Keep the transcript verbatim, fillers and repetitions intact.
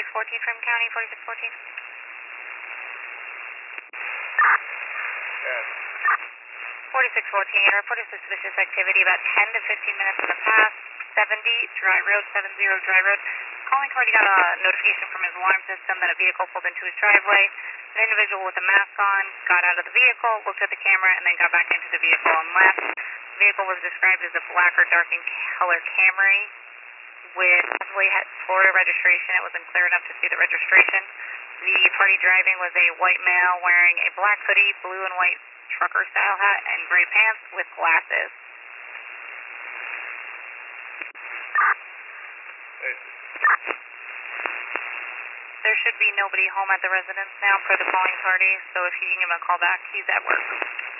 forty-six fourteen from County, forty-six fourteen. Yes. forty-six fourteen, reported suspicious activity about ten to fifteen minutes in the past, seventy, dry road, seventy dry road. Calling card, he got a notification from his alarm system that a vehicle pulled into his driveway. An individual with a mask on got out of the vehicle, looked at the camera, and then got back into the vehicle and left. The vehicle was described as a black or dark in color Camry with possibly had Florida registration. It wasn't clear enough to see the registration. The party driving was a white male wearing a black hoodie, blue and white trucker style hat, and gray pants with glasses. There should be nobody home at the residence now for the calling party, so if you can give him a call back, he's at work.